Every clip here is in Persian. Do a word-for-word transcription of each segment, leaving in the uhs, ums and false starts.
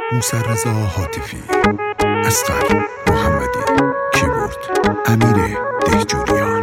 موسی رضا هاتفی، اصغر محمدی، کیبورد امیر دهجوریان.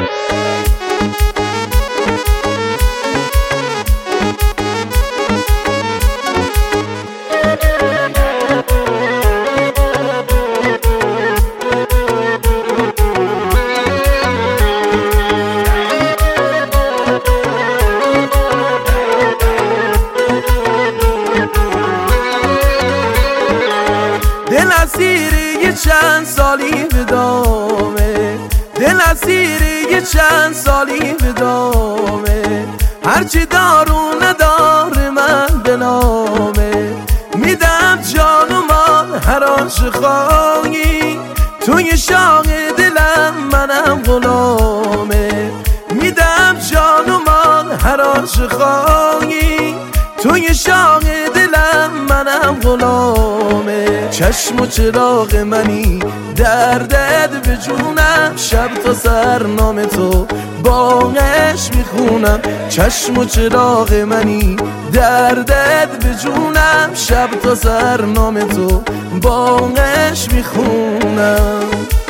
دل اسیر یه چند سالی بدامه، دل اسیر یه چند سالی بدامه، هرچی دارو نداره من به نامه، میدم جان و مال هر عاشقایی، توی شاق دلم منم غلامه، میدم جان و مال هر عاشقایی، توی شاق دلم منم غلامه. چشم و چراغ منی دردت به جونم، شب تا سر نام تو باغش میخونم. چشم و چراغ منی دردت به جونم، شب تا سر نام تو باغش میخونم.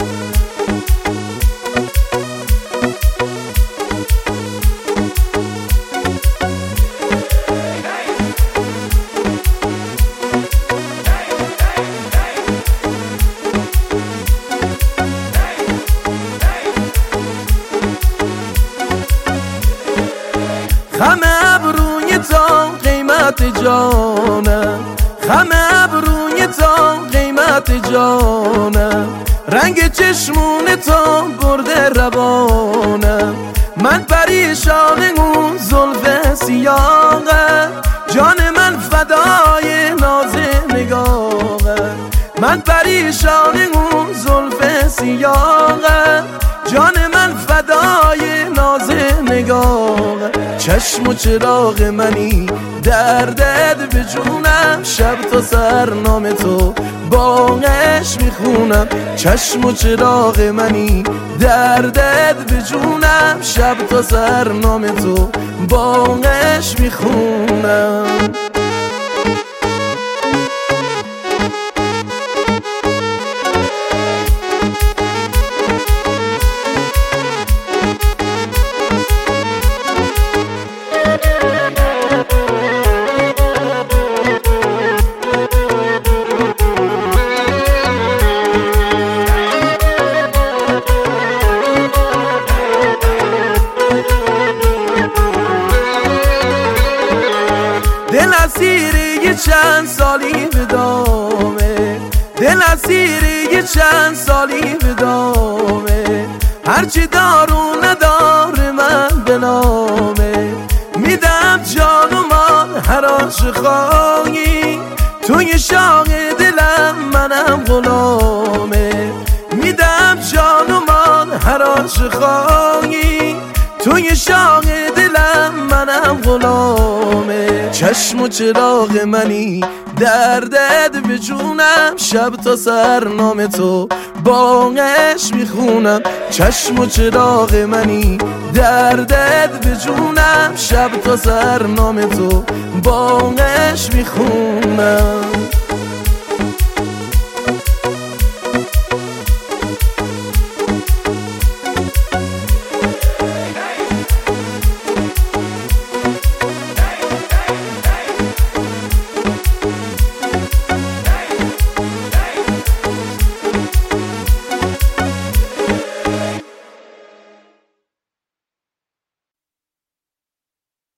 خم ابروی تا قیمت جانم، خم ابروی تا قیمت جانم، رنگ چشمون تا برده روانم، من پریشان اون زلف سیاهه، جان من فدای ناز نگاهه، من پریشان اون زلف سیاهه، جان من فدای ناز نگاهه. چشم و چراغ منی دردت به جونم، شب تا سر نام تو باغش میخونم. چشم و چراغ منی دردت به جونم، شب تا سر نام تو باغش میخونم. دل اسیر یه چند سالی بدامه، دل اسیر یه چند سالی بدامه، هرچی دارو نداره من به نامه، میدم جان و مال هر عاشقایی، توی شاق دلم منم غلامه، میدم جان و مال هر عاشقایی، توی شاق دلم منم غلامه. چشم و چراغ منی دردت به جونم، شب تا سر نام تو باغش میخونم. چشم و چراغ منی دردت به جونم، شب تا سر نام تو باغش میخونم.